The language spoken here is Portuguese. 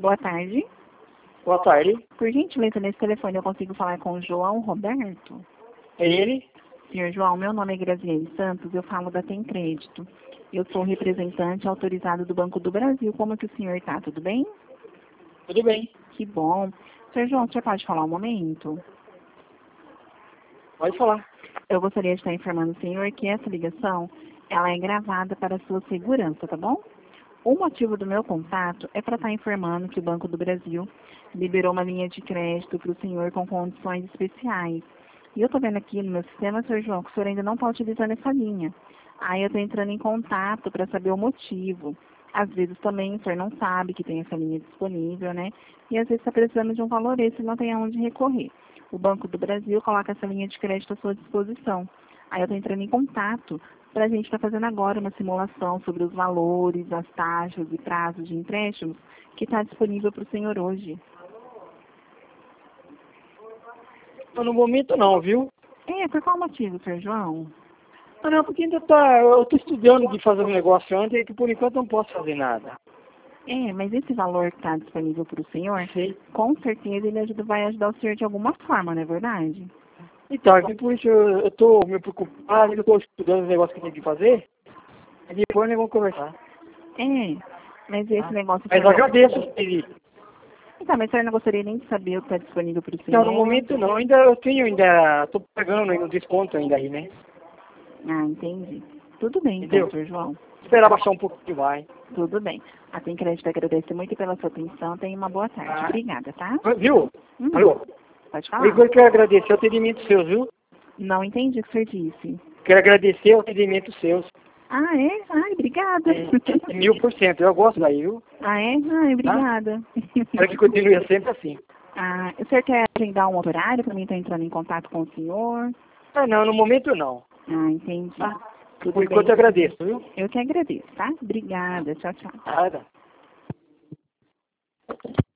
Boa tarde. Boa tarde. Por gentileza, nesse telefone eu consigo falar com o João Roberto? É ele? Senhor João, meu nome é Graziele Santos, eu falo da Tem Crédito. Eu sou representante autorizado do Banco do Brasil. Como que o senhor está? Tudo bem? Tudo bem. Que bom. Senhor João, o senhor pode falar um momento? Pode falar. Eu gostaria de estar informando o senhor que essa ligação ela é gravada para sua segurança, tá bom? O motivo do meu contato é para estar informando que o Banco do Brasil liberou uma linha de crédito para o senhor com condições especiais. E eu estou vendo aqui no meu sistema, senhor João, que o senhor ainda não está utilizando essa linha. Aí eu estou entrando em contato para saber o motivo. Às vezes também o senhor não sabe que tem essa linha disponível, né? E às vezes está precisando de um valor esse e não tem aonde recorrer. O Banco do Brasil coloca essa linha de crédito à sua disposição. Aí eu estou entrando em contato para a gente estar fazendo agora uma simulação sobre os valores, as taxas e prazos de empréstimos que está disponível para o senhor hoje. No momento não, viu? Por qual motivo, senhor João? Não, porque ainda eu estou estudando de fazer um negócio antes e que por enquanto não posso fazer nada. Mas esse valor que está disponível para o senhor, Sim. com certeza ele vai ajudar o senhor de alguma forma, não é verdade? Então, aqui por isso eu estou me preocupado, eu estou estudando os negócios que eu tenho que fazer. E depois nós vamos conversar. Mas esse negócio... Mas eu agradeço o pedido. Então, mas o senhor não gostaria nem de saber o que está disponível para o senhor? Não, no momento não. Estou pagando um desconto ainda aí, né? Ah, entendi. Tudo bem, então, Entendeu? senhor João. Esperar baixar um pouquinho mais. Tudo bem. A Tem Crédito agradece muito pela sua atenção. Tenha uma boa tarde. Obrigada, tá? Viu? Alô? Pode Eu falar. quero agradecer o atendimento seu, viu? Não entendi o que o senhor disse. Quero agradecer o atendimento seu. Ah, é? Ai, obrigada. 1000%. Eu gosto daí, viu? Ah, é? Ai, obrigada. Espero que continue sempre assim. Ah, o senhor quer agendar um outro horário para mim estar entrando em contato com o senhor? Não, no momento não. Ah, entendi. Tudo Por enquanto bem. eu agradeço, viu? Eu que agradeço, tá? Obrigada. Tchau, tchau. Nada.